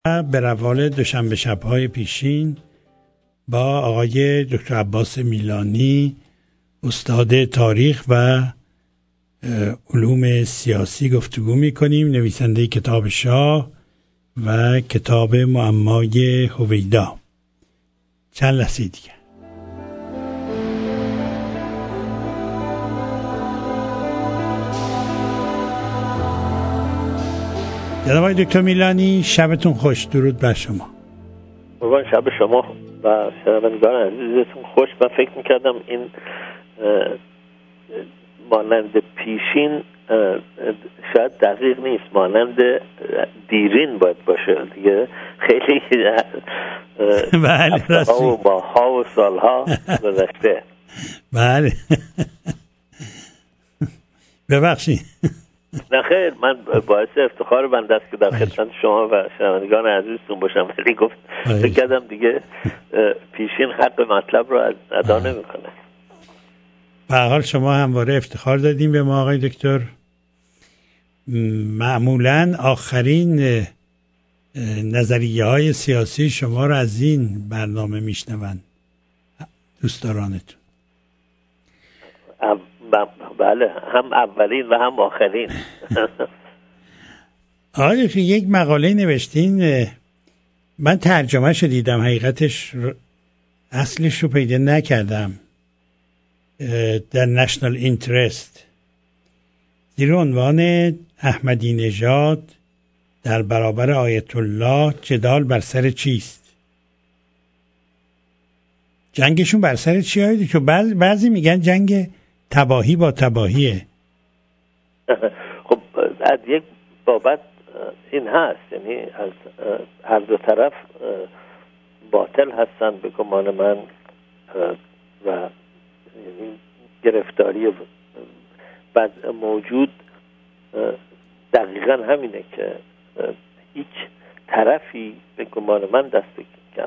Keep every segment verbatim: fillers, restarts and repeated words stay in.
به روال دوشنبه شب‌های پیشین با آقای دکتر عباس میلانی، استاد تاریخ و علوم سیاسی گفتگو می‌کنیم، نویسنده کتاب شاه و کتاب معمای هویدا. چند لحظه دیگه. جناب آقای دکتر میلانی، شبتون خوش. درود بر شما. قربان شب شما و شنوندگان عزیزتون خوش. من فکر میکردم این مانند پیشین شاید دقیق نیست، مانند دیرین باید باشه دیگه. خیلی بله ها و ماها و سالها گذشته. بله ببخشید. نه خیر، من باعث افتخار بنده است که در خدمت شما و شنوندگان عزیزتون باشم. ولی گفت فکر کردم دیگه پیشین حق مطلب رو ادا نمیکنه. به هر حال شما همواره افتخار دادیم به ما آقای دکتر. معمولاً آخرین نظریه های سیاسی شما رو از این برنامه میشنون دوستدارانتون. بله، هم اولین و هم آخرین. آقای دکتر یک مقاله نوشتین، من ترجمه شو دیدم، حقیقتش اصلش رو پیدا نکردم، در نشنال اینترست، زیر عنوان احمدی نژاد در برابر آیت الله جدال بر سر چیست؟ جنگشون بر سر چی هایی؟ که بعضی میگن جنگ تباهی با تباهیه. خب از یک بابت این هست، یعنی از هر دو طرف باطل هستن به گمان من و یعنی گرفتاری وضع موجود دقیقا همینه که هیچ طرفی به گمان من دست کم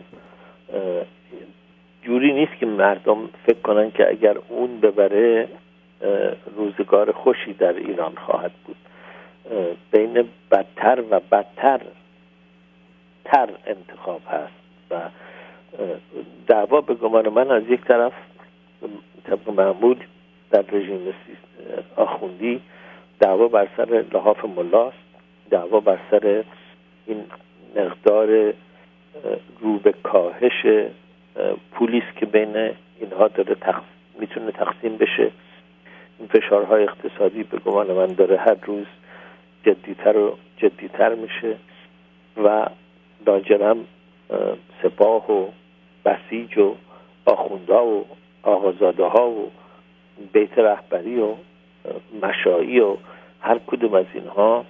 جوری نیست که مردم فکر کنن که اگر اون ببره روزگار خوشی در ایران خواهد بود. بین بدتر و بدتر تر انتخاب هست و دعوا به گمان من از یک طرف طبق معمول در رژیم آخوندی دعوا بر سر لحاف ملاست، دعوا بر سر این مقدار رو به کاهش پولیس که بین اینها داره تقسیم میتونه تقسیم بشه. این فشارهای اقتصادی به گمان من داره هر روز جدیتر و جدیتر میشه و لاجرم سپاه و بسیج و آخوندها و آقازاده ها و بیت رهبری و مشایی و هر کدوم از اینها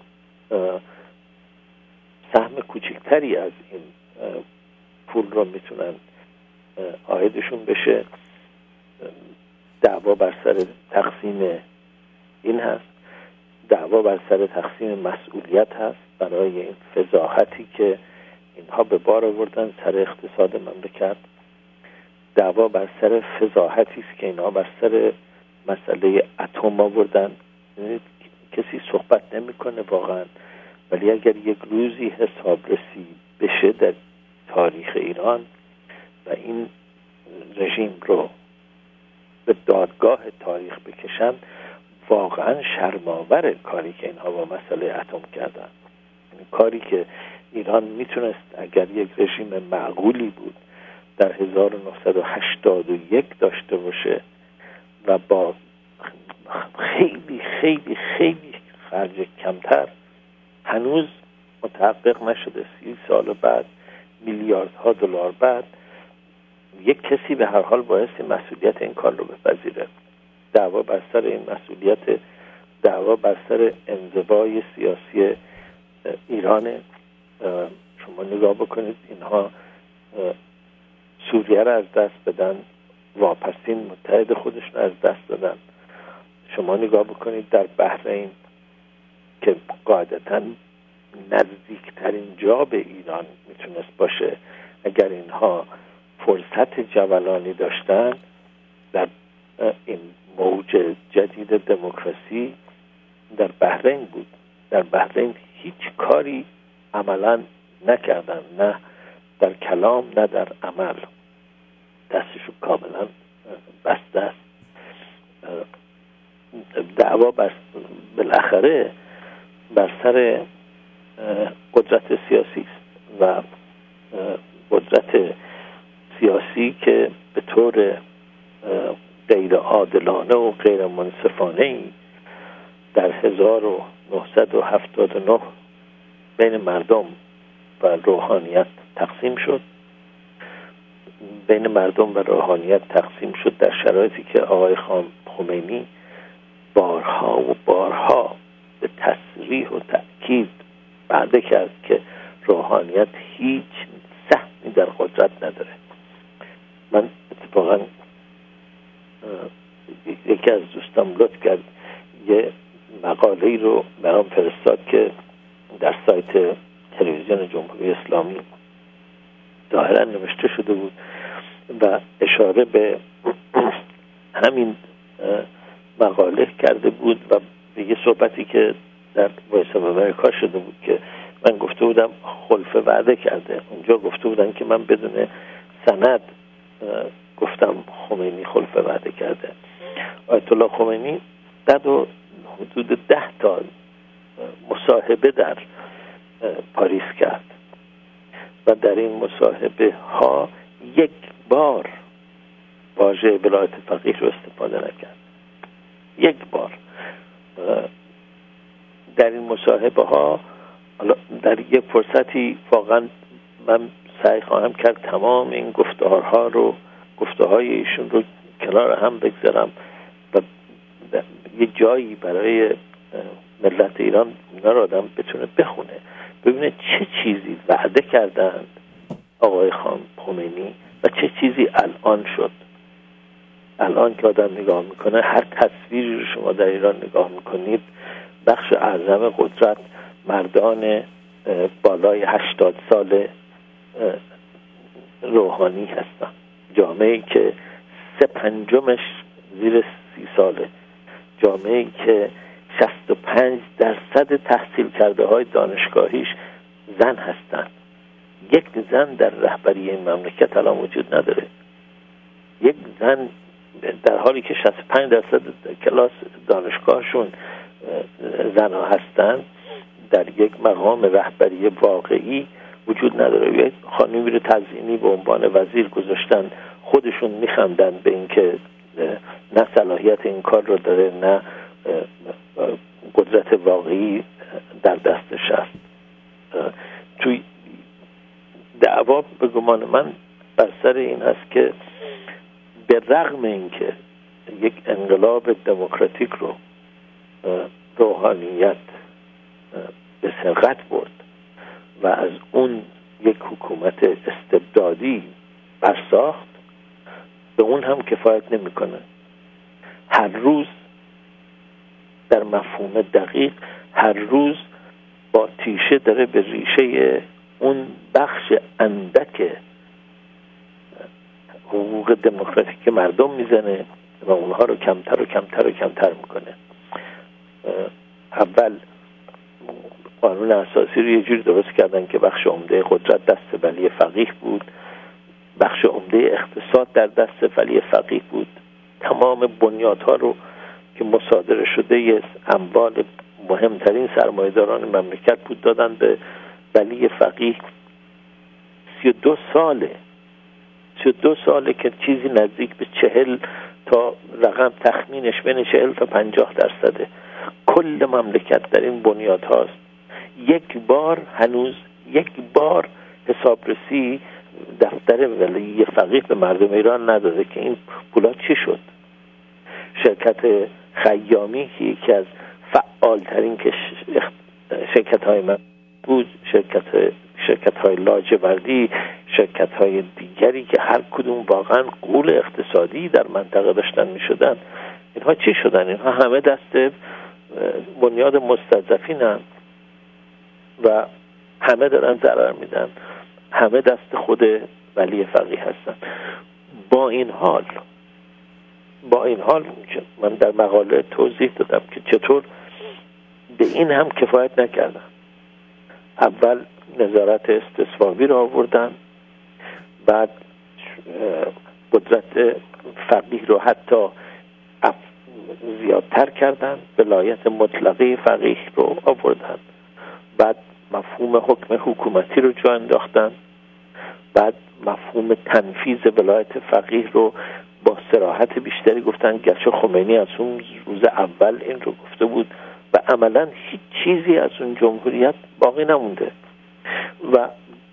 سهم کوچکتری از این پول رو میتونن عایدشون بشه. دعوا بر سر تقسیم این هست، دعوا بر سر تقسیم مسئولیت هست برای این فضاحتی که اینها به بار آوردن سر اقتصاد مملکت. دعوا بر سر فضاحتی است که اینها بر سر مسئله اتم آوردن. کسی صحبت نمیکنه واقعا، ولی اگر یک روزی حسابرسی بشه در تاریخ ایران و این رژیم رو به دادگاه تاریخ بکشن، واقعا شرم‌آور کاری که اینها با مسئله اتم کردن. این کاری که ایران میتونست اگر یک رژیم معقولی بود در هزار و نهصد و هشتاد و یک داشته باشه و با خیلی خیلی خیلی خرج کمتر، هنوز متحقق نشده. سی سال بعد، میلیاردها دلار بعد، یک کسی به هر حال بایستی مسئولیت این کار رو بپذیره. دعوا بر سر این مسئولیت، دعوا بر سر انزوای سیاسی ایران. شما نگاه بکنید اینها سوریه را از دست بدن، واپسین متحد خودشون از دست دادن. شما نگاه بکنید در بحرین که قاعدتاً نزدیکترین جا به ایران میتونست باشه، اگر اینها فرصت جولانی داشتن در این موج جدید دموکراسی در بحرین بود. در بحرین هیچ کاری عملاً نکردن، نه در کلام نه در عمل. دستشون کاملا بسته است. دعوا بر بالاخره بر سر قدرت سیاسی است و قدرت سیاسی که به طور غیر عادلانه و غیر منصفانه در هزار و نهصد و هفتاد و نه بین مردم و روحانیت تقسیم شد بین مردم و روحانیت تقسیم شد در شرایطی که آقای خمینی بارها و بارها به تصریح و تأکید وعده کرد که روحانیت هیچ سهمی در قدرت نداره. من اتفاقا یکی از دوستان لطف کرد یه مقاله‌ای رو برام فرستاد که در سایت تلویزیون جمهوری اسلامی ظاهرا نوشته شده بود و اشاره به همین مقاله کرده بود و به یه صحبتی که در وایس آف امریکا شده بود که من گفته بودم خلف وعده کرده. اونجا گفته بودن که من بدون سند گفتم خمینی خلف وعده کرده. آیت الله خمینی در حدود ده تا مصاحبه در پاریس کرد و در این مصاحبه ها یک بار واژه ولایت فقیه رو استفاده نکرد. یک بار در این مصاحبه ها در یک فرصتی واقعا من سعی خواهم کرد تمام این گفتارها رو گفته‌های ایشون رو کنار هم بگذارم و یه جایی برای ملت ایران اونا رو آدم بتونه بخونه، ببینه چه چیزی وعده کردند آقای خمینی و چه چیزی الان شد. الان که آدم نگاه میکنه، هر تصویری رو شما در ایران نگاه میکنید، بخش اعظم قدرت مردان بالای هشتاد سال روحانی هستن. جامعه‌ای که سه پنجمش زیر سی ساله، جامعه‌ای که شصت و پنج درصد تحصیل کرده های دانشگاهیش زن هستن. یک زن در رهبری این مملکت الان وجود نداره. یک زن در حالی که شصت و پنج درصد کلاس دانشگاهشون زن ها هستن، در یک مقام رهبری واقعی وجود نداره. یک خانمی رو تزیینی به عنوان وزیر گذاشتن، خودشون میخندن به اینکه نه صلاحیت این کار رو داره نه قدرت واقعی در دستش هست. توی دعوا به گمان من بر سر این هست که به رغم اینکه یک انقلاب دموکراتیک رو روحانیت به سرقت برد و از اون یک حکومت استبدادی برساخت، به اون هم کفایت نمیکنه. هر روز در مفهوم دقیق هر روز با تیشه داره به ریشه اون بخش اندک حقوق دموکراتیک مردم میزنه و اونها رو کمتر و کمتر و کمتر میکنه. اول قانون اساسی رو یه جوری درست کردن که بخش عمده قدرت دست ولی فقیه بود، بخش عمده اقتصاد در دست ولی فقیه بود. تمام بنیادها رو که مصادره شده یه اموال مهمترین سرمایه‌داران مملکت بود دادن به ولی فقیه. سی و دو ساله سی و دو ساله که چیزی نزدیک به چهل تا رقم تخمینش بین چهل تا پنجاه درصده کل مملکت در این بنیاد هاست. یک بار هنوز یک بار حسابرسی دفتر ولی فقیه به مردم ایران نداده که این پولا چی شد. شرکت خیامی که یکی از فعالترین شرکت های من بود، شرکت شرکت های لاجوردی، شرکت های دیگری که هر کدوم واقعا غول اقتصادی در منطقه داشتن می شدن، اینها چی شدن؟ اینها همه دست بنیاد مستضعفین هم و همه دارن ضرر میدن، همه دست خود ولی فقیه هستن. با این حال با این حال من در مقاله توضیح دادم که چطور به این هم کفایت نکردن. اول نظارت استصوابی را آوردن، بعد قدرت فقیه رو حتی زیادتر کردن، ولایت مطلقه فقیه رو آوردن، بعد مفهوم حکم حکومتی رو جا انداختن، بعد مفهوم تنفیذ ولایت فقیه رو با صراحت بیشتری گفتن، گرچه خمینی از اون روز اول این رو گفته بود و عملا هیچ چیزی از اون جمهوریت باقی نمونده. و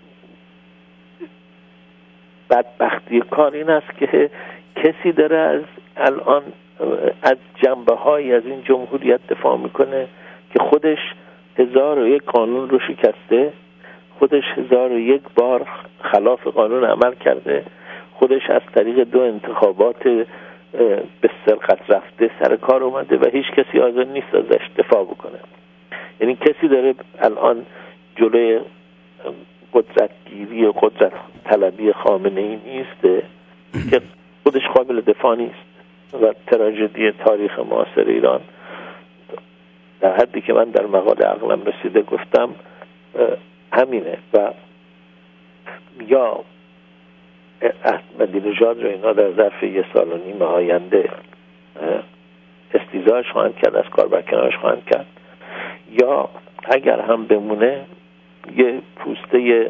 بدبختی کار این است که کسی داره از الان از جنبه های از این جمهوریت دفاع میکنه که خودش هزار و یک قانون رو شکسته، خودش هزار و یک بار خلاف قانون عمل کرده، خودش از طریق دو انتخابات به سرقت رفته سر کار اومده و هیچ کسی حاضر نیست ازش دفاع بکنه. یعنی کسی داره الان جلوی قدرتگیری و قدرت طلبی خامنه‌ای نیست که خودش قابل دفاع نیست. و تراژدی تاریخ معاصر ایران در حدی که من در مقاله عقلم رسیده گفتم همینه. و یا احمدی‌نژاد رو اینا در ظرف یه سال و نیم آینده استیزارش خواهند کرد، از کار برکنارش خواهند کرد، یا اگر هم بمونه یه پوسته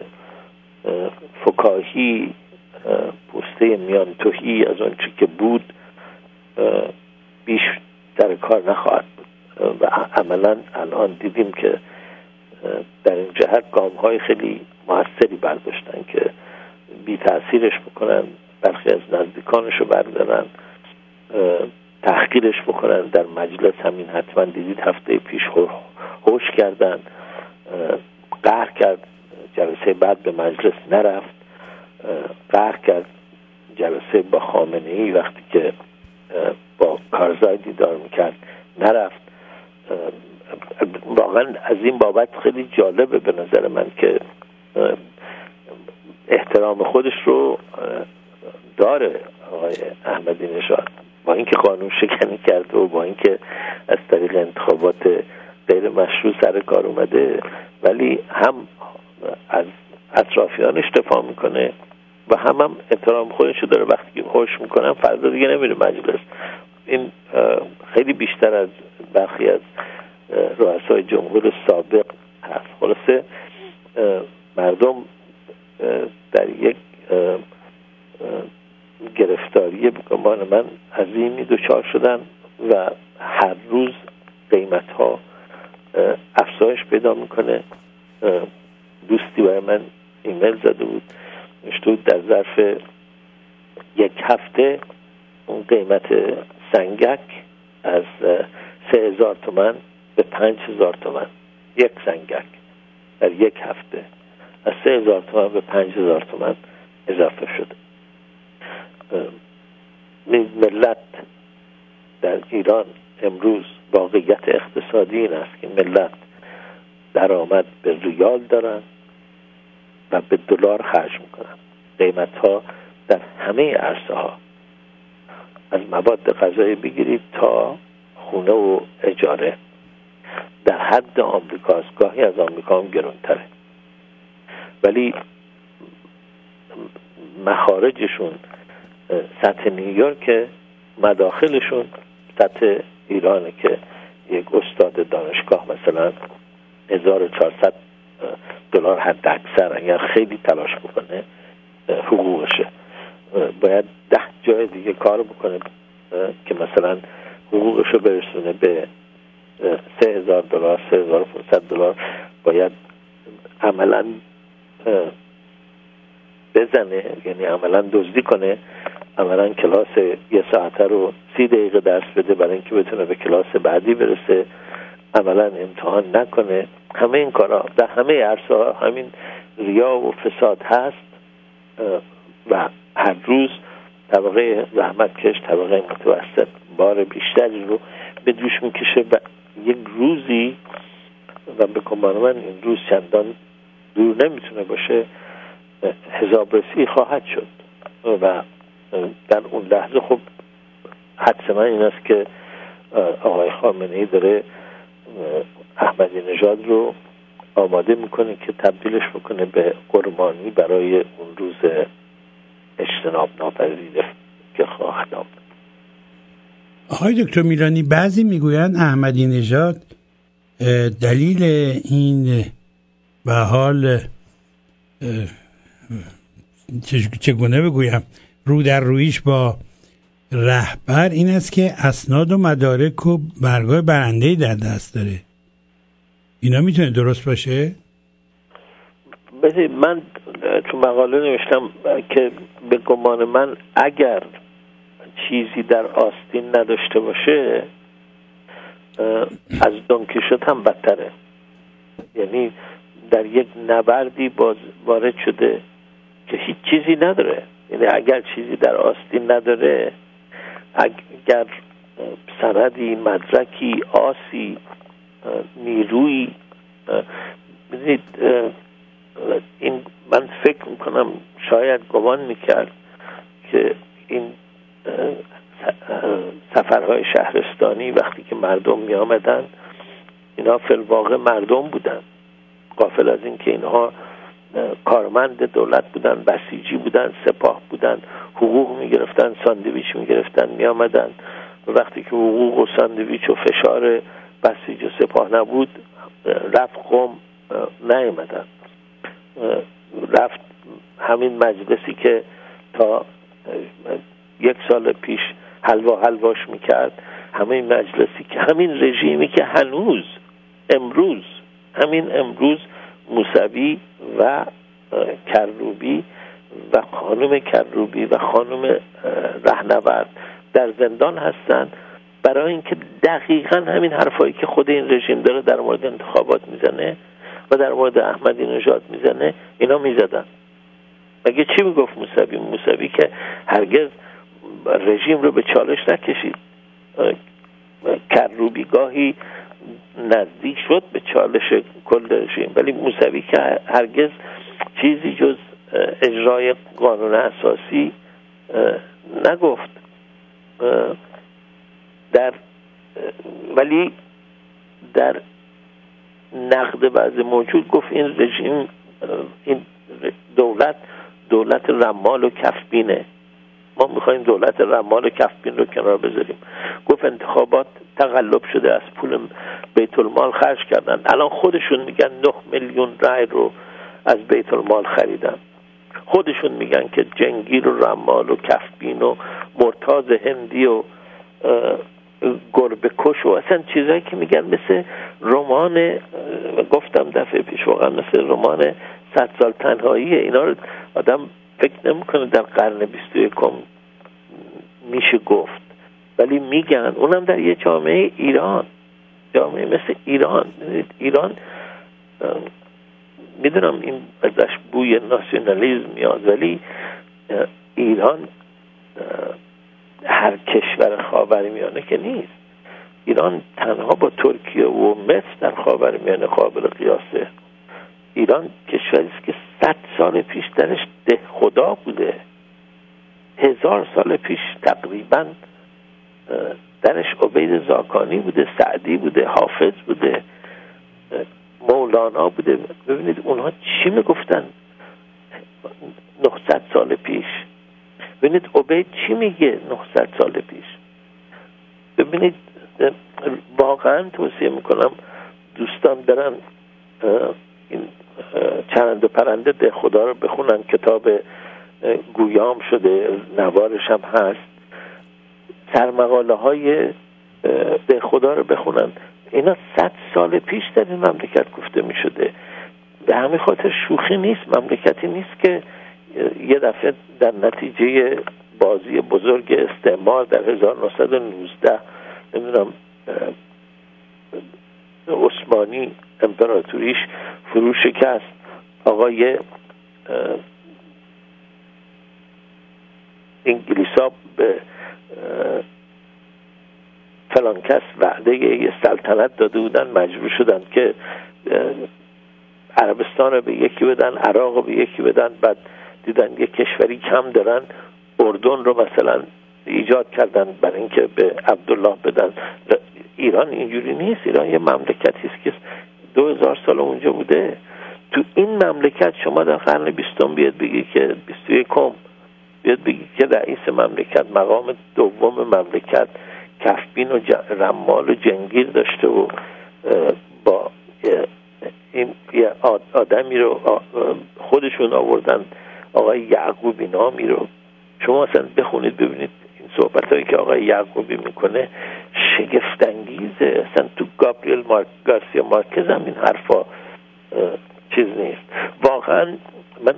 فکاهی، پوسته میانتوهی از اون چی که بود بیش در کار نخواهد بود. و عملا الان دیدیم که در این جهت گام‌های خیلی موثری برداشتن که بی تأثیرش بکنن، برخی از نزدیکانش رو بردارن، تحقیرش بکنن. در مجلس همین حتما دیدید هفته پیش هوش کردن، قهر کرد، جلسه بعد به مجلس نرفت، قهر کرد جلسه با خامنه‌ای وقتی که با کارزای دیدار میکرد نرفت. واقعا از این بابت خیلی جالبه به نظر من که احترام خودش رو داره آقای احمدی‌نژاد، با اینکه قانون شکنی کرده و با اینکه از طریق انتخابات غیر مشروع سر کار اومده، ولی هم از اطرافیانش دفاع میکنه و هم هم احترام خودش رو داره. وقتی که هوش میکنن فردا دیگه نمیره مجلس. این خیلی بیشتر از برخی از رؤسای جمهور سابق هست. خلاصه مردم در یک گرفتاری به گمان من عظیمی دچار شدن و هر روز قیمت ها افزایش پیدا میکنه. دوستی برای من ایمیل زده بود، نوشته بود در ظرف یک هفته اون قیمت سنگک از سه هزار تومن به پنج هزار تومن، یک سنگک در یک هفته از سه هزار تومن به پنج هزار تومن اضافه شده. ملت در ایران امروز واقعیت اقتصادی این است که ملت درآمد به ریال دارن و به دلار خرج میکنن. قیمت ها در همه عرصه ها، از مواد غذایی بگیرید تا خونه و اجاره، در حد آمریکاست، گاهی از آمریکا هم گرانتره، ولی مخارجشون سطح نیویورک، مداخلشون سطح ایرانه که یک استاد دانشگاه مثلا هزار و چهارصد دلار حد اکثر اگر خیلی تلاش بکنه حقوقشه، باید ده جای دیگه کار بکنه که مثلا حقوقشو برسونه به سه هزار دلار، سه هزار و پانصد دلار. باید عملا بزنه، یعنی عملا دزدی کنه، عملا کلاس یه ساعته رو سی دقیقه درس بده برای اینکه بتونه به کلاس بعدی برسه، عملا امتحان نکنه. همه این کارا در همه عرصه ها همین ریا و فساد هست و هر روز طبقه زحمتکش، طبقه متوسط بار بیشتری رو به دوش میکشه و یک روزی و به گمان من این روز چندان دور نمیتونه باشه حسابرسی خواهد شد و در اون لحظه خب حدس من این است که آقای خامنه‌ای داره احمدی‌نژاد رو آماده میکنه که تبدیلش بکنه به قربانی برای اون روز اجتناب ناپذیر که خواهد آمد. آقای دکتر میلانی، بعضی میگویند احمدی نژاد دلیل این به حال چگونه بگویم رو در رویش با رهبر این است که اسناد و مدارک و برگاه برنده‌ای در دست داره. اینا میتونه درست باشه؟ ببینید، من تو مقاله نوشتم که به گمان من اگر چیزی در آستین نداشته باشه از دون کیشوت هم بدتره. یعنی در یک نبردی باز وارد شده که هیچ چیزی نداره. یعنی اگر چیزی در آستین نداره، اگر سندی، مدرکی، آسی، نیروی، ببینید این من فکر میکنم شاید گمان میکرد که این سفرهای شهرستانی وقتی که مردم می آمدن، اینا فی الواقع مردم بودن، غافل از این که اینها کارمند دولت بودن، بسیجی بودن، سپاه بودن، حقوق می گرفتن، ساندویچ می گرفتن، می آمدن. وقتی که حقوق و ساندویچ و فشار بسیج و سپاه نبود، رفت قم نیامدن. رفت همین مجلسی که تا یک سال پیش حلوا حلواش میکرد، همین مجلسی که همین رژیمی که هنوز امروز همین امروز موسوی و کروبی و خانم کروبی و خانم رهنورد در زندان هستن برای اینکه دقیقاً همین حرفایی که خود این رژیم داره در مورد انتخابات میزنه و در مورد احمدی نژاد میزنه، اینا میزدن. مگه چی میگفت موسوی؟ موسوی که هرگز رژیم رو به چالش نکشید. کروبی گاهی نزدیک شد به چالش کل رژیم، ولی موسوی که هرگز چیزی جز اجرای قانون اساسی نگفت. در ولی در نقد وضع موجود گفت این رژیم، این دولت دولت رمال و کفبینه، ما میخوایم دولت رمال و کفبین رو کنار بذاریم. گفت انتخابات تقلب شده، از پول بیت المال خرج کردن. الان خودشون میگن نه میلیون رای رو از بیت المال خریدن. خودشون میگن که جنگیر و رمال و کفبین و مرتاض هندی و گربه کش و اصلا چیزایی که میگن مثل رمان، گفتم دفعه پیش، واقعا مثل رمان صد سال تنهاییه. اینا رو آدم فکر نمیکنه در قرن بیست و یکم میشه گفت، ولی میگن. اونم در یه جامعه ایران، جامعه مثل ایران. ایران میدونم این ازش بوی ناسیونالیسم میاد، ولی ایران هر کشور خاورمیانه که نیست. ایران تنها با ترکیه و مصر در خاورمیانه قابل قیاسه. ایران کشوری است که صد سال پیش درش ده خدا بوده، هزار سال پیش تقریبا درش عبید زاکانی بوده، سعدی بوده، حافظ بوده، مولانا بوده. ببینید اونها چی میگفتن نهصد سال پیش. ببینید عبید چی میگه نهصد سال پیش. ببینید واقعا توصیه میکنم دوستان برن این چرند و پرنده ده خدا رو بخونن. کتاب گویام شده، نوارش هم هست. سرمقاله های ده خدا رو بخونن. اینا صد سال پیش در این مملکت گفته می شده. به همین خاطر شوخی نیست. مملکتی نیست که یه دفعه در نتیجه بازی بزرگ استعمار در هزار و نهصد و نوزده نمیدونم عثمانی امپراتوریش فرو شکست، آقای انگلیسا به فلان کس وعده یه سلطنت داده بودن، مجبور شدن که عربستان رو به یکی بدن، عراق رو به یکی بدن. بعد دیدن یه کشوری کم دارن، اردن رو مثلا ایجاد کردن برای اینکه به عبدالله بدن. ایران اینجوری نیست. ایران یه مملکتی است که دو هزار سال اونجا بوده. تو این مملکت شما در قرن بیستم بیاد بگی که بیست و یکم بیاد بگی که رئیس مملکت مقام دوم مملکت کفبین و رمال و جنگیر داشته و با این آدمی رو خودشون آوردن آقای یعقوبی نامی رو، شما اصلا بخونید ببینید این صحبت هایی که آقای یعقوبی میکنه شگفت‌انگیزه. اصلا تو گابریل مارک گارسیا مارکز هم این حرفا چیز نیست. واقعا من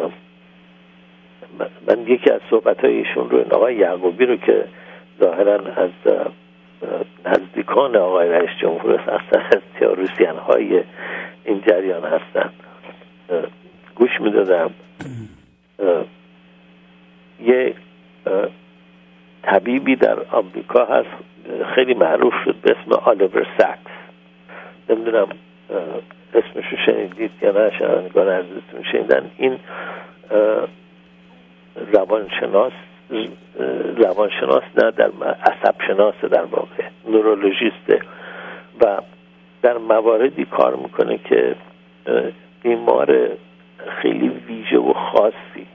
من یکی از صحبت های ایشون رو، این آقای یعقوبی رو که ظاهرا از نزدیکان آقای رئیس جمهور هستن، از تئوریسین های این جریان هستن، گوش میدادم. یه طبیبی در آمریکا هست خیلی معروف شد به اسم آلیور ساکس، نمیدونم اسمشو شنیدید یا نه، شنوندگان عزیزتون شنیدن. این روانشناس روانشناس نه در عصب شناس، در واقع نورولوژیسته و در مواردی کار میکنه که بیمار خیلی ویژه و خاصی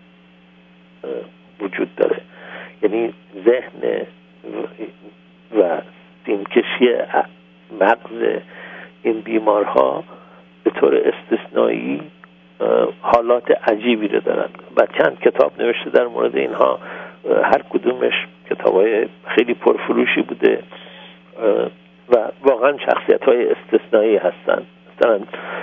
وجود داره. یعنی ذهن و سیمکشی مغز این بیمارها به طور استثنایی حالات عجیبی رو دارن و چند کتاب نوشته در مورد اینها. هر کدومش کتابای خیلی پرفروشی بوده و واقعا شخصیت‌های استثنایی هستن. مثلا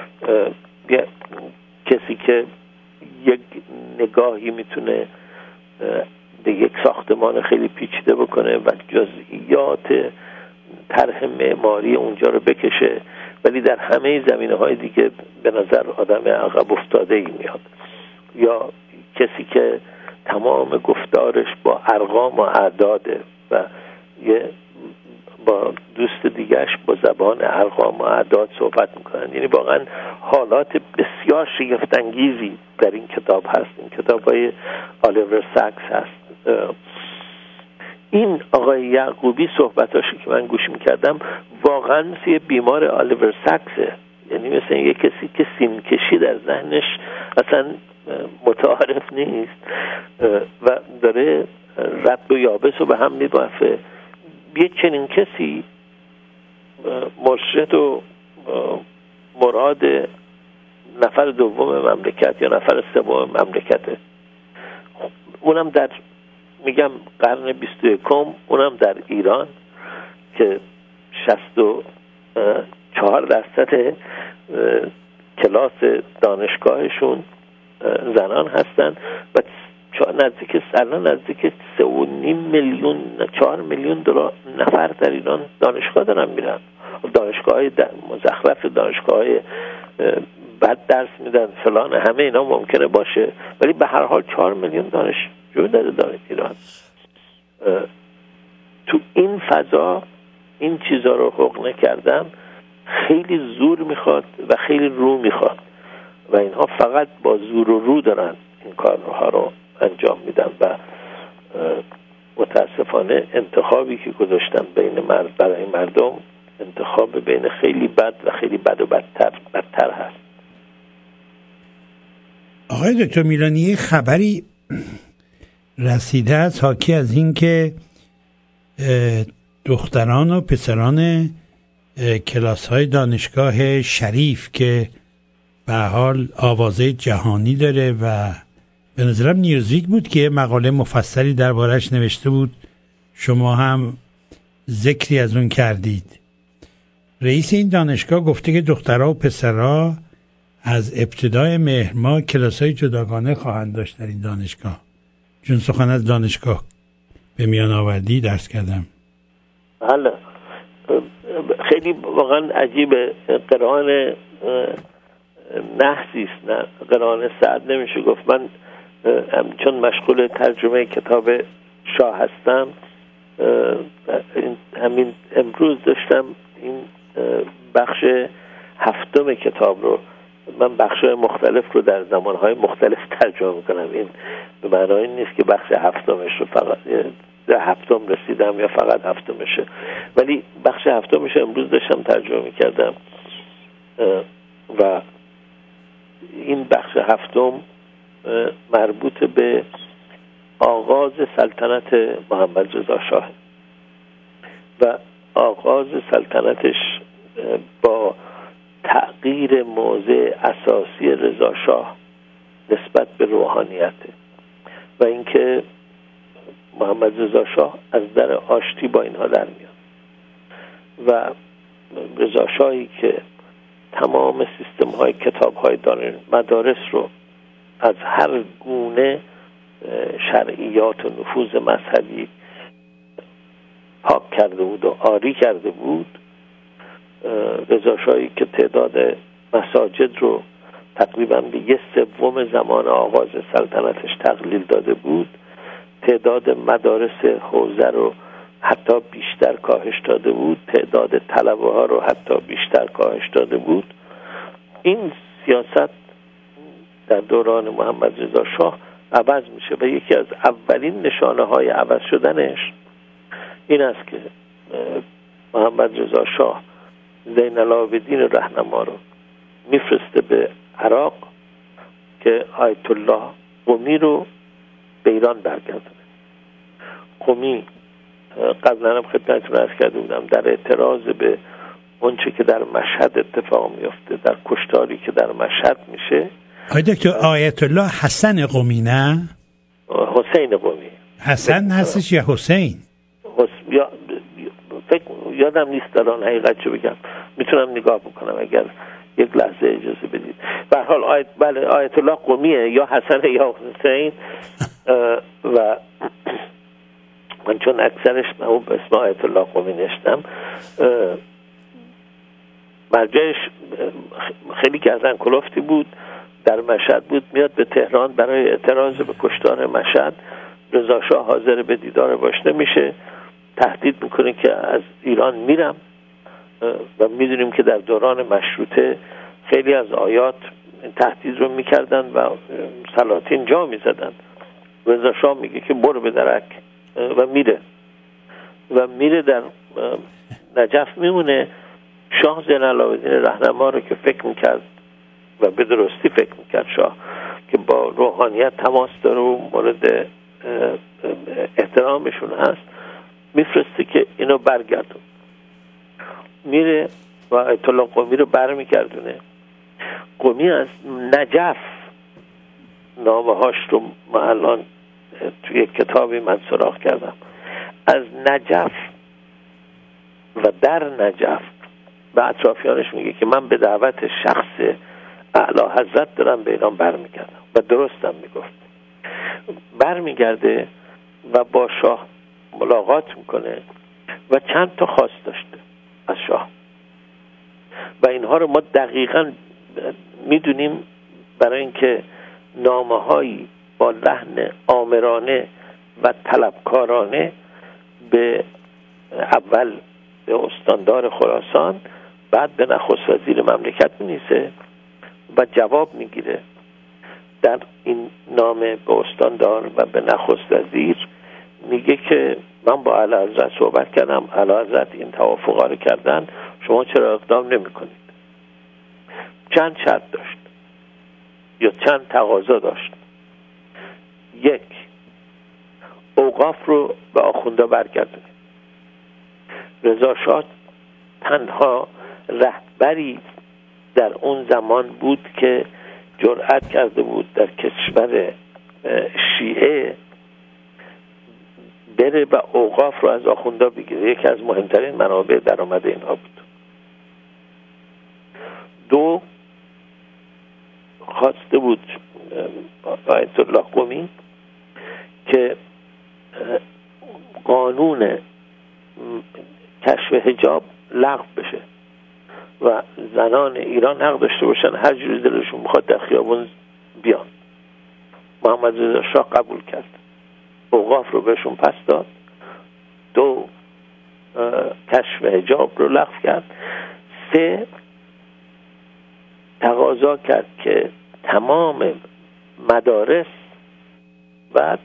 کسی که یک نگاهی میتونه به یک ساختمان خیلی پیچیده بکنه و جزئیات طرح معماری اونجا رو بکشه، ولی در همه زمینه‌های دیگه به نظر آدم عقب افتاده‌ای میاد. یا کسی که تمام گفتارش با ارقام و اعداده و یه با دوست دیگهش با زبان ارقام و اعداد صحبت میکنن. یعنی واقعا حالات بسیار شگفت‌انگیزی در این کتاب هست. این کتاب‌های آلیور ساکس هست. این آقای یعقوبی صحبتاشو که من گوش میکردم واقعا مثل یه بیمار آلیور ساکسه. یعنی مثل یه کسی که سیمکشی در ذهنش اصلا متعارف نیست و داره رد و یابس رو به هم میبافه. یه چنین کسی مرشد و مراد نفر دوم مملکت یا نفر سوم مملکته، اونم در میگم قرن بیست و یکم، اونم در ایران که شصت و چهار درصد کلاس دانشگاهشون زنان هستن و نزدیک الان نزدیک سه و نیم میلیون چهار میلیون دلار نفر در ایران دانشگاه دارن میرن. دانشگاه های مزخرف، دانشگاه های بد درس میدن فلان، همه اینا ممکنه باشه، ولی به هر حال چهار میلیون دانشجو داره داره ایران. تو این فضا این چیزا رو حقوق نکردن خیلی زور میخواد و خیلی رو میخواد و اینها فقط با زور و رو دارن این کارها رو انجام میدن و متاسفانه انتخابی که گذاشتن بین مرد برای مردم انتخاب بین خیلی بد و خیلی بد و بدتر بدتر هست. آقای دکتر میلانی خبری رسیده است حاکی از این که دختران و پسران کلاس های دانشگاه شریف که به حال آوازه جهانی داره و به نظرم نیوزویک بود که مقاله مفصلی دربارش نوشته بود، شما هم ذکری از اون کردید. رئیس این دانشگاه گفته که دخترها و پسرها از ابتدای مهر ماه کلاس‌های جداگانه خواهند داشت در این دانشگاه. چون سخن از دانشگاه به میان آوردی درس کردم. بله خیلی واقعا عجیبه. قرآن نحسی است، نه قرآن سعد نمیشه گفت. من چون مشغول ترجمه کتاب شاه هستم، همین امروز داشتم این بخش هفتم کتاب رو، من بخش‌های مختلف رو در زمانهای مختلف ترجمه میکنم. این به معنای نیست که بخش هفتمش رو فقط در هفتم رسیدم یا فقط هفتمشه، ولی بخش هفتمش امروز داشتم ترجمه میکردم و این بخش هفتم مربوط به آغاز سلطنت محمد رضا شاه و آغاز سلطنتش با تغییر موضع اساسی رضا شاه نسبت به روحانیت و اینکه محمد رضا شاه از در آشتی با اینها در میاد و رضا شاهی که تمام سیستم های کتاب های مدارس رو از هر گونه شرعیات و نفوذ مذهبی پاک کرده بود و عاری کرده بود، رضا شاهی که تعداد مساجد رو تقریبا به یک سوم زمان آغاز سلطنتش تقلیل داده بود، تعداد مدارس حوزه رو حتی بیشتر کاهش داده بود، تعداد طلبه ها رو حتی بیشتر کاهش داده بود. این سیاست در دوران محمد رضا شاه عوض میشه و یکی از اولین نشانه های عوض شدنش این است که محمد رضا شاه زین العابدین رهنما رو میفرسته به عراق که آیت الله قمی رو به ایران برگردونه. قمی قبلا هم خدمتتون عرض کرده بودم در اعتراض به اونچه که در مشهد اتفاق میفته، در کشتاری که در مشهد میشه. آقای دکتر آیت الله حسن قمی نه؟ حسین قمی. حسن هستش یا حسین؟ حس... یا... فکر یادم نیست الان حقیقتشو بگم، میتونم نگاه بکنم اگر یک لحظه اجازه بدید. به هر حال آیت بله آیت الله قمیه، یا حسن یا حسین. و من چون اکثرش من به اسم آیت الله قمی نشتم، مرجعش خیلی گردن کلفتی بود، در مشهد بود، میاد به تهران برای اعتراض به کشتار مشهد. رضا شاه حاضر به دیدار باش نمیشه، تهدید میکنه که از ایران میرم و میدونیم که در دوران مشروطه خیلی از آیات تهدید رو میکردن و سلاطین جا میزدن. رضا شاه میگه که برو به درک و میره و میره در نجف میمونه. شاه زین العابدین رهنما رو که فکر میکرد و به درستی فکر میکرد شاه که با روحانیت تماس داره و مورد احترامشون هست، میفرسته که اینو برگردون. میره و آیت الله قمی رو برمیگردونه. قمی از نجف نامه هاش رو من الان توی کتابی من سراغ کردم، از نجف و در نجف به اطرافیانش میگه که من به دعوت شخص اعلی حضرت دارم به ایران برمیگردم و درستم میگفت. برمیگرده و با شاه ملاقات میکنه و چند تا خواست داشته از شاه و اینها رو ما دقیقاً میدونیم، برای اینکه نامه هایی با لحن آمرانه و طلبکارانه به اول به استاندار خراسان، بعد به نخست وزیر مملکت می‌نویسه و جواب میگیره. در این نامه به استاندار و به نخست وزیر میگه که من با اعلیحضرت صحبت کردم، اعلیحضرت این توافقا رو کردن، شما چرا اقدام نمی کنید؟ چند شرط داشت یا چند تقاضا داشت. یک، اوقاف رو به آخوندا برگردونه. رضا شاه تنها رهبری در اون زمان بود که جرأت کرده بود در کشور شیعه بره و اوقاف رو از آخوندا بگیره. یکی از مهمترین منابع درآمد اینها بود. دو، خواسته بود آیت الله قمی که قانون کشف حجاب لغو بشه و زنان ایران حق داشته باشن هر جوری دلشون میخواد در خیابون بیان. محمد رضا شاه قبول کرد، اوقاف رو بهشون پس داد. دو، کشف حجاب رو لغو کرد. سه، تقاضا کرد که تمام مدارس و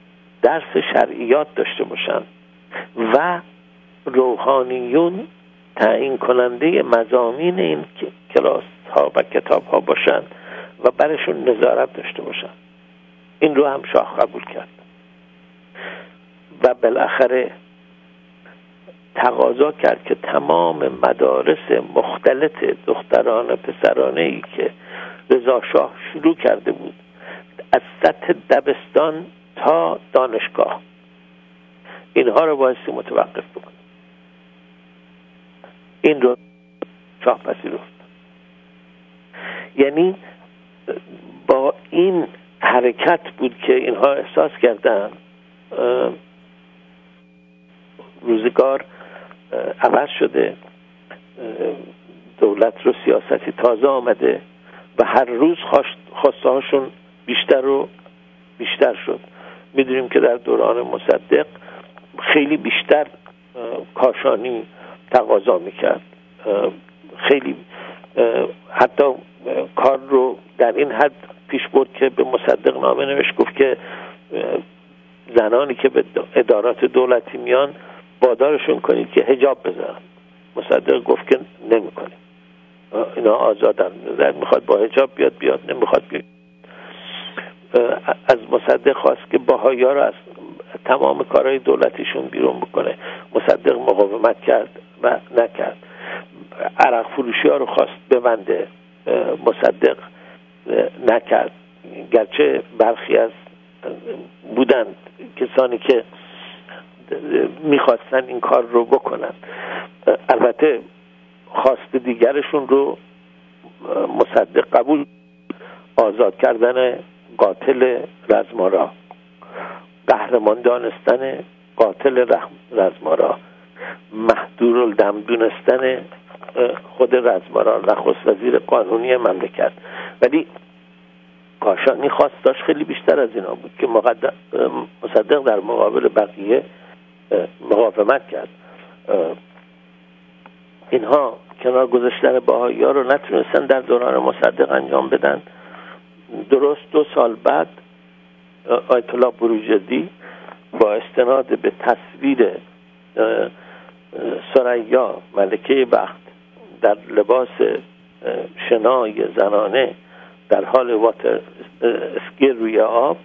درس شرعیات داشته باشن و روحانیون تعیین کننده مضامین این کلاس ها و کتاب ها باشن و برشون نظارت داشته باشن. این رو هم شاه قبول کرد و بالاخره تقاضا کرد که تمام مدارس مختلط دختران پسرانه ای که رضا شاه شروع کرده بود از سطح دبستان تا دانشگاه اینها رو بایستی متوقف بکنه. این رو شاه پذیرفت. یعنی با این حرکت بود که اینها احساس کردن روزگار عوض شده، دولت رو سیاستی تازه آمده و هر روز خواسته هاشون بیشتر و بیشتر شد. میدونیم که در دوران مصدق خیلی بیشتر کاشانی تقاضا میکرد، خیلی حتی کار رو در این حد پیش برد که به مصدق نامه نوشت، گفت که زنانی که به ادارات دولتی میان وادارشون کنید که حجاب بذارن. مصدق گفت که نمی کنیم، اینا آزادن، میخواد با حجاب بیاد بیاد، نمیخواد بیاد. از مصدق خواست که بهائی‌ها رو از تمام کارهای دولتیشون بیرون بکنه. مصدق مقاومت کرد و نکرد. عرق فروشی ها رو خواست ببنده، مصدق نکرد، گرچه برخی از بودن کسانی که میخواستن این کار رو بکنن. البته خواست دیگرشون رو مصدق قبول، آزاد کردن قاتل رزمارا، قهرمان دانستن قاتل رزمارا، محدورالدم دونستن خود رزمارا، نخست وزیر قانونی مملکت. ولی کاشانی خواستاش خیلی بیشتر از اینا بود که مصدق در مقابل بقیه مقاومت کرد. اینها کنار گذاشتن بهائی‌ها رو نتونستن در دوران مصدق انجام بدن. درست دو سال بعد آیت الله بروجردی با استناد به تصویر ثریا ملکه بخت در لباس شنای زنانه در حال واتر اسکی روی آب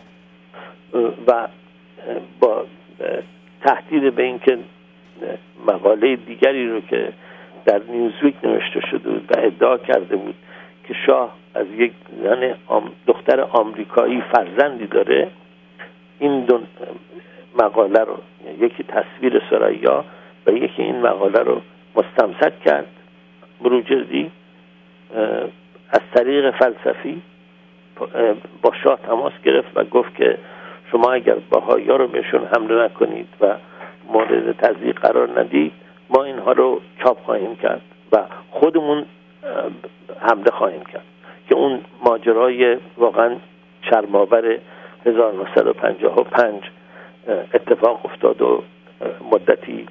و با تهدید به اینکه مقاله دیگری رو که در نیوزویک نوشته شده بود و ادعا کرده بود که شاه از یک زن دختر آمریکایی فرزندی داره، این دو مقاله رو، یکی تصویر ثریا و یکی این مقاله رو مستمسک کرد بروجردی. از طریق فلسفی با شاه تماس گرفت و گفت که شما اگر بهائی‌ها رو بهشون حمله نکنید و مورد تضییق قرار ندید، ما اینها رو چاپ خواهیم کرد و خودمون حمله خواهیم کرد. که اون ماجرای واقعا شرم‌آور هزار و نهصد و پنجاه و پنج اتفاق افتاد و مدتی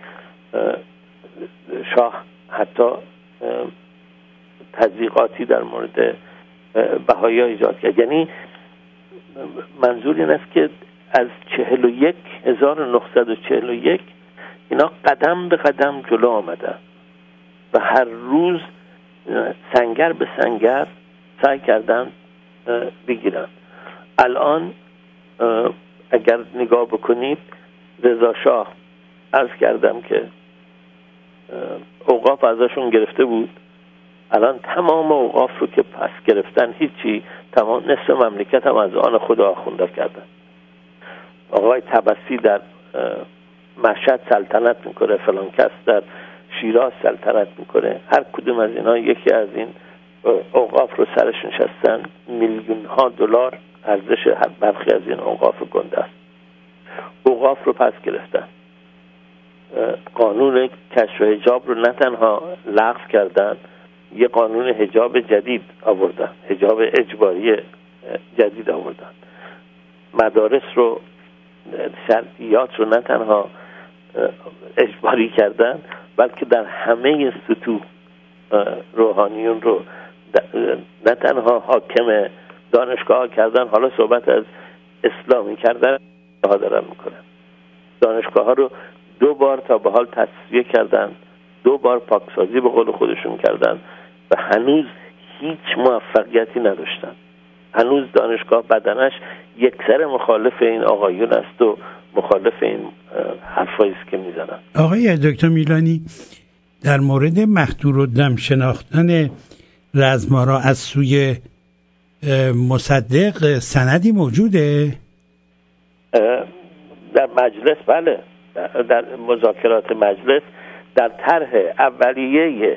شاه حتی تضییقاتی در مورد بهائی‌ها ایجاد کرد. یعنی منظور این است که از چهل و یک هزار و نهصد و چهل و یک اینا قدم به قدم جلو آمدن و هر روز سنگر به سنگر سعی کردن بگیرن. الان اگر نگاه بکنید، رضا شاه عرض کردم که اوقاف ازشون گرفته بود، الان تمام اوقاف رو که پس گرفتن هیچی، تمام نصف مملکت هم از آن خود آخونده کردن. آقای طبسی در مشهد سلطنت میکنه، فلان کس در شیراز سلطنت میکنه. هر کدوم از اینا یکی از این اوقاف رو سرش نشستن. میلیون ها دلار ارزش هر برخی از این اوقاف گنده است. اوقاف رو پس گرفتن. قانون کشف حجاب رو نه تنها لغو کردن، یه قانون حجاب جدید آوردن، حجاب اجباری جدید آوردن. مدارس رو، شرعیات رو نه تنها اجباری کردن، بلکه در همه سطوح روحانیون رو نه تنها حاکم دانشگاه کردن، حالا صحبت از اسلامی کردن ها دارن میکنن. دانشگاه ها رو دو بار تا به حال تصفیه کردن دو بار پاکسازی به قول خودشون کردن و هنوز هیچ موفقیتی نداشتن. هنوز دانشگاه بدنش یکسر مخالف این آقایون است و مخالف این حرفایی است که میزنن. آقای دکتر میلانی، در مورد مخدورالدم شناختن رزمارا از سوی مصدق سندی موجوده؟ در مجلس بله، در مذاکرات مجلس در طرح اولیه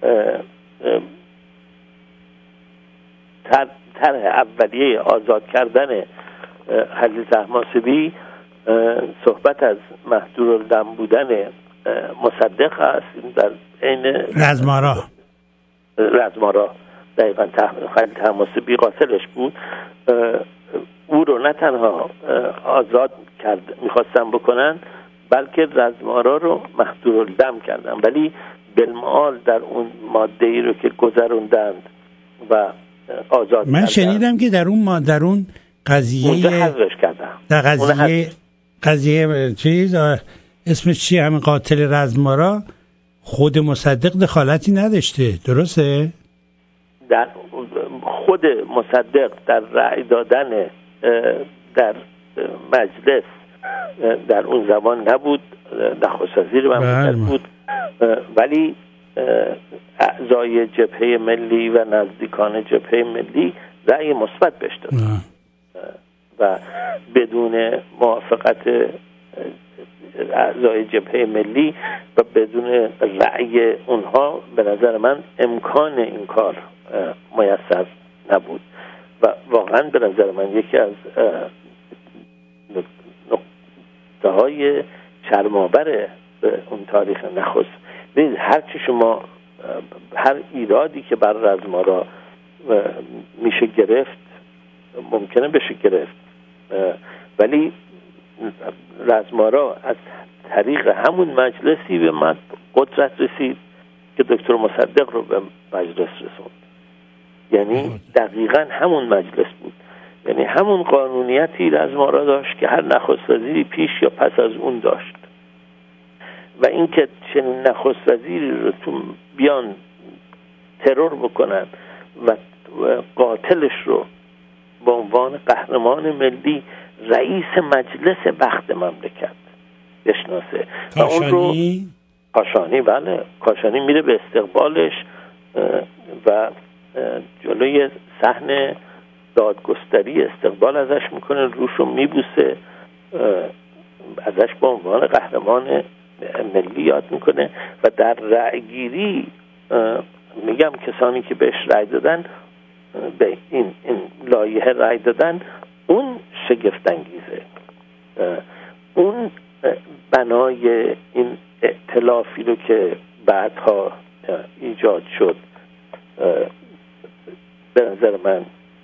طرح اولیه آزاد کردن خلیل طهماسبی صحبت از مخدورالدم بودن مصدق است. در عین رزمارا رزمارا دقیقا خلیل طهماسبی قاتلش بود. او رو نه تنها آزاد کرد میخواستن بکنن، بلکه رزمارا رو مخدورالدم کردن، ولی بالمعال در اون ماده ای رو که گذروندند و آزاد من کردن، شنیدم که در اون ما در اون قضیه اونجا حذفش کردن. در قضیه قضیه چیز اسمش چیه، همین قاتل رزمارا، خود مصدق دخالتی نداشته، درسته؟ در خود مصدق در رأی دادن در مجلس در اون زمان نبود، نخست وزیر مملکت بود، ولی اعضای جبهه ملی و نزدیکان جبهه ملی رأی مثبت بهش دادن و بدون موافقت اعضای جبهه ملی و بدون رأی اونها به نظر من امکان این کار میسر نبود و واقعا به نظر من یکی از نقطه های چرم‌آور اون تاریخ نخست. ببینید هر چی شما هر ایرادی که بر رزمارا میشه گرفت ممکنه بشه گرفت، ولی رزمارا از طریق همون مجلسی به من قدرت رسید که دکتر مصدق رو به مجلس رسوند. یعنی دقیقاً همون مجلس بود، یعنی همون قانونیتی رزمارا داشت که هر نخست وزیری پیش یا پس از اون داشت و اینکه چنین نخست وزیری رو تو بیان ترور بکنن و قاتلش رو به عنوان قهرمان ملی رئیس مجلس وقت مملکت بشناسه و اون رو کاشانی بله کاشانی میره به استقبالش و جلوی صحن دادگستری استقبال ازش میکنه، روشو میبوسه، ازش به عنوان قهرمان ملی یاد میکنه و در رأیگیری میگم کسانی که بهش رأی دادن به این, این لایحه رأی دادن، اون شگفت انگیزه. اون بنای این ائتلافی رو که بعدها ایجاد شد به نظر من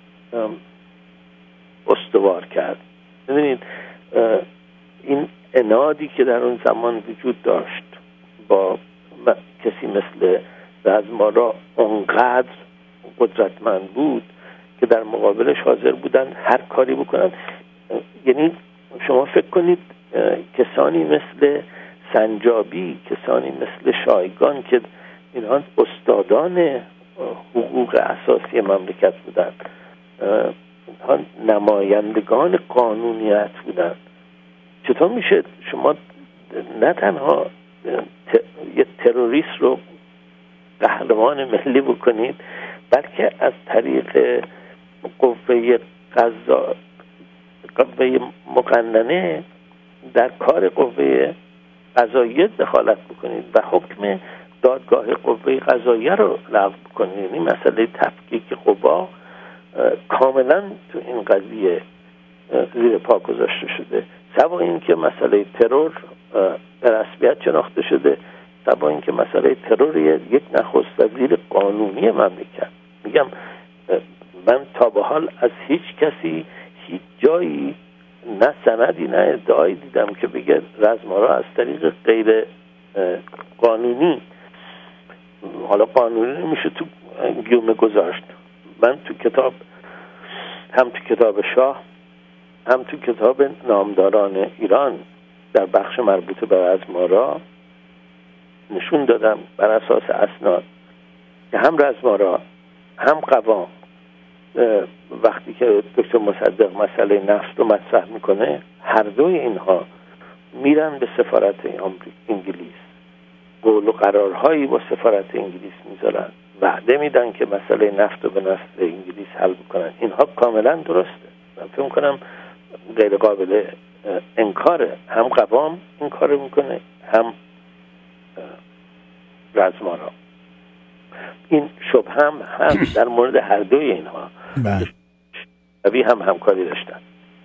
استوار کرد. ببینید این عنادی که در اون زمان وجود داشت با کسی مثل رزمارا اونقدر قدرتمند بود که در مقابلش حاضر بودن هر کاری بکنن. یعنی شما فکر کنید کسانی مثل سنجابی، کسانی مثل شایگان که اینها استادان حقوق اساسی مملکت بودن، اینها نمایندگان قانونیت بودن، چطور میشه شما نه تنها یه تروریست رو قهرمان ملی بکنید، بلکه از طریق قوه قضا قوه مقننه در کار قوه قضاییه دخالت بکنید و حکم دادگاه قوه قضاییه رو لغو بکنید. یعنی مسئله تفکیک قوا کاملا تو این قضیه زیر پا گذاشته شده. سوا این که مسئله ترور به رسمیت شناخته شده، سوا این که مسئله ترور یک نخست وزیر قانونی مملکت. میگم من تا به حال از هیچ کسی هیچ جایی نه سندی نه ادعایی دیدم که بگه رزمارا از طریق غیر قانونی، حالا قانونی میشه تو گیومه گذاشت. من تو کتاب هم تو کتاب شاه هم تو کتاب نامداران ایران در بخش مربوط به رزمارا نشون دادم بر اساس اسناد که هم رزمارا هم قوام وقتی که دکتر مصدق مسئله نفت رو مطرح میکنه، هر دوی اینها میرن به سفارت انگلیس، قول و قرارهایی با سفارت انگلیس میذارن، وعده میدن که مسئله نفت رو به نفع انگلیس حل بکنن. اینها کاملا درسته. من فکر کنم غیر قابل انکاره. هم قوام این کارو میکنه، هم رزمارا. این شبه هم هم در مورد هر دوی اینها شبی هم همکاری داشتن.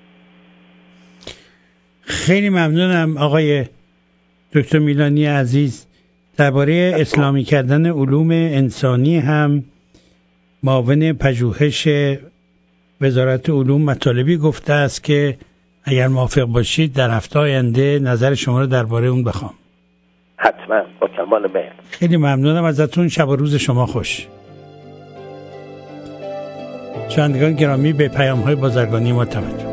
خیلی ممنونم آقای دکتر میلانی عزیز. درباره اسلامی کردن علوم انسانی هم معاون پژوهش وزارت علوم مطالبی گفته است که اگر موافق باشید در هفته آینده نظر شما رو درباره اون بخوام. حتما، با کمال میل. خیلی ممنونم ازتون. شب و روز شما خوش. شنوندگان گرامی، به پیام‌های بازرگانی ما توجه.